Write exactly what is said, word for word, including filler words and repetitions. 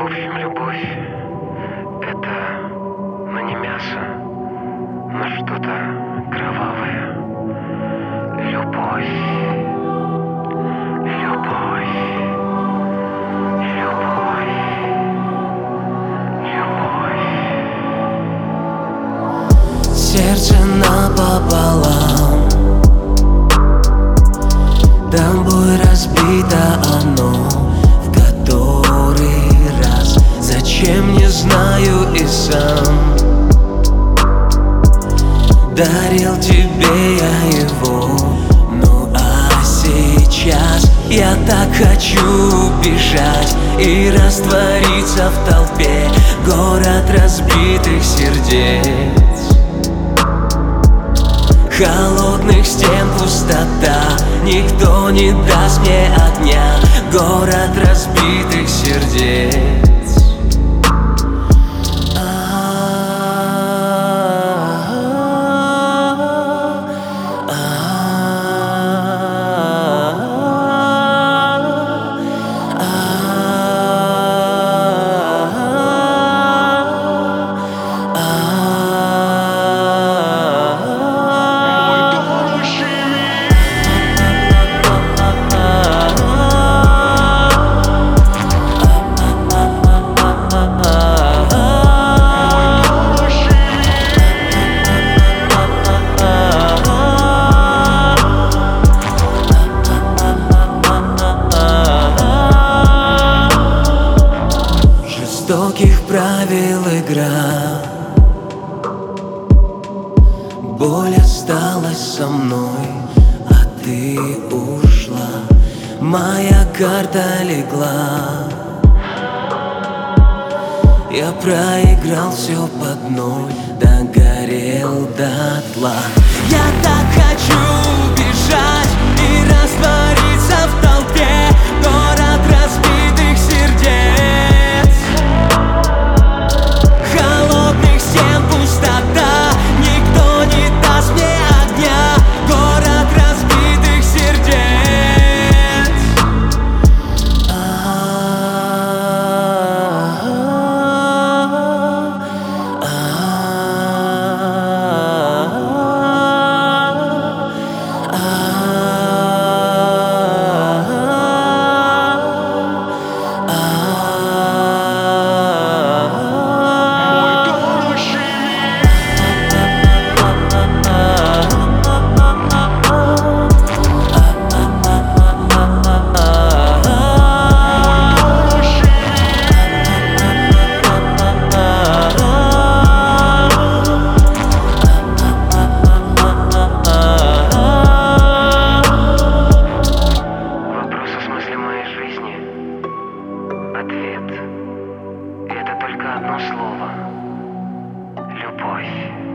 общем, любовь — это, ну, не мясо, но что-то кровавое. Любовь, любовь, любовь, любовь. Сердце напополам, тобой разбито оно в который раз. Зачем, не знаю и сам. Дарил тебе я его, ну а сейчас я так хочу бежать и раствориться в толпе. Город разбитых сердец, холодных стен пустота. Никто не даст мне огня. Город разбитых сердец. Жестоких правил игра, боль осталась со мной, а ты ушла. Моя карта легла, я проиграл все под ноль, догорел дотла. Я так хочу бежать и раствориться в толпе. Город разбитых сердец, холодных стен пустота. Никто не даст мне огня. Город разбитых сердец. Ответ — это только одно слово — любовь.